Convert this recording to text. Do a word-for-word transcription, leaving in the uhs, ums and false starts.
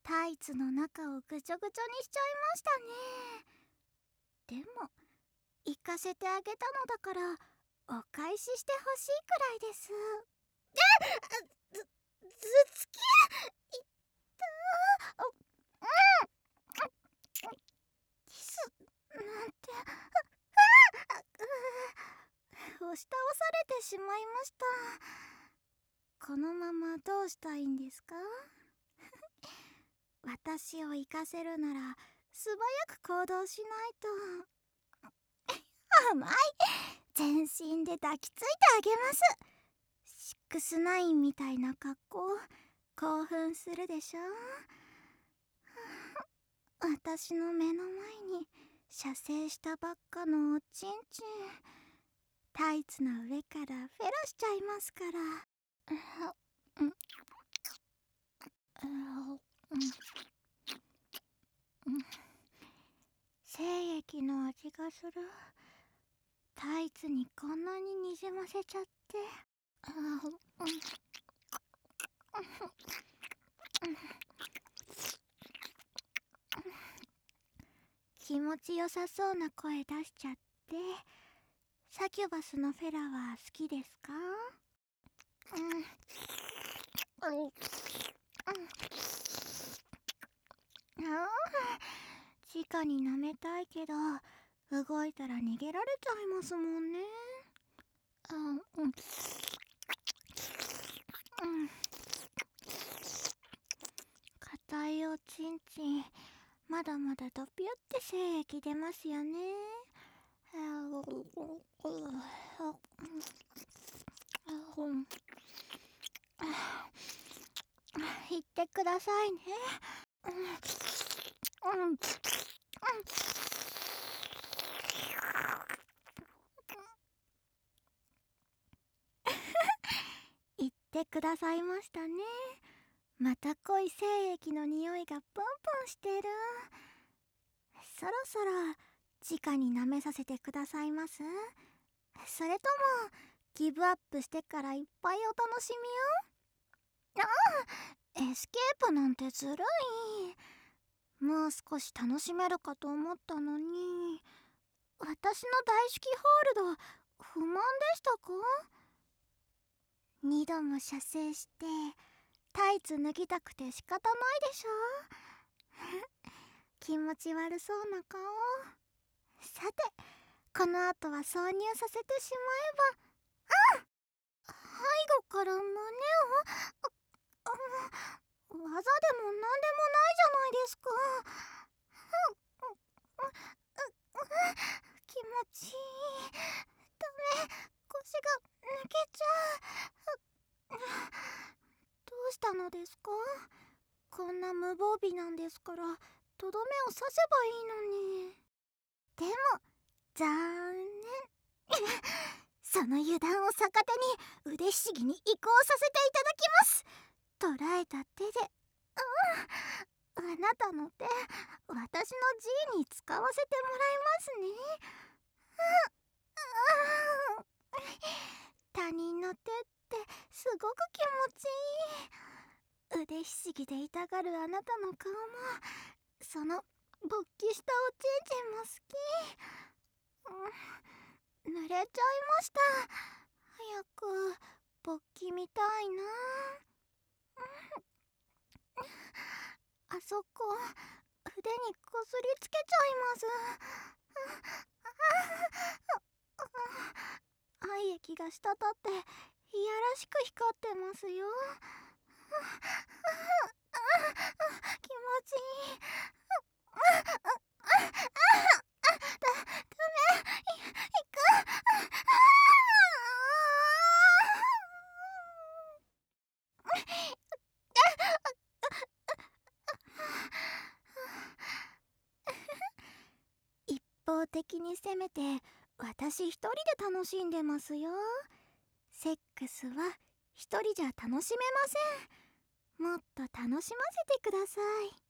タイツの中をぐちょぐちょにしちゃいましたね。でも行かせてあげたのだからお返ししてほしいくらいです。ず、頭突きいったー。うんキスなんて押し倒されてしまいました。このままどうしたいんですか？私を行かせるなら素早く行動しないと。甘い。全身で抱きついてあげます。シックスナインみたいな格好興奮するでしょ。私の目の前に射精したばっかのおちんちん、タイツの上からフェラしちゃいますから。うん精液の味がする。タイツにこんなににじませちゃって。気持ちよさそうな声出しちゃって。サキュバスのフェラは好きですか？うんうんうんああ、直に舐めたいけど動いたら逃げられちゃいますもんね。あうんうん硬いおちんちん、まだまだドピュって精液出ますよね。言ってくださいね。うんうん言ってくださいましたね。また濃い精液の匂いがプンプンしてる。そろそろ直に舐めさせてくださいます？それともギブアップしてからいっぱいお楽しみを？ああ、エスケープなんてずるい。もう少し楽しめるかと思ったのに。私の大式ホールド不満でしたか？二度も射精してタイツ脱ぎたくて仕方ないでしょ。気持ち悪そうな顔。さてこの後は挿入させてしまえば。あ背後から胸をあ技でも何でもないじゃないですか。気持ちいい。ダメ、腰が抜けちゃう。どうしたのですか？こんな無防備なんですからとどめを刺せばいいのに。でも残念。その油断を逆手に腕ひしぎに移行させていただきます。捉えた手で。うん、あなたの手、私の G に使わせてもらいますね。うん、他人の手ってすごく気持ちいい。腕ひしぎで痛がるあなたの顔もその勃起したおちんちんも好き。うん、濡れちゃいました。早く勃起みたいな。あそこ腕にこすりつけちゃいます。愛液が滴っていやらしく光ってますよ。気持ちいい。だ、ダメ、い、いく。一方的に攻めて私一人で楽しんでますよ。セックスは一人じゃ楽しめません。もっと楽しませてください。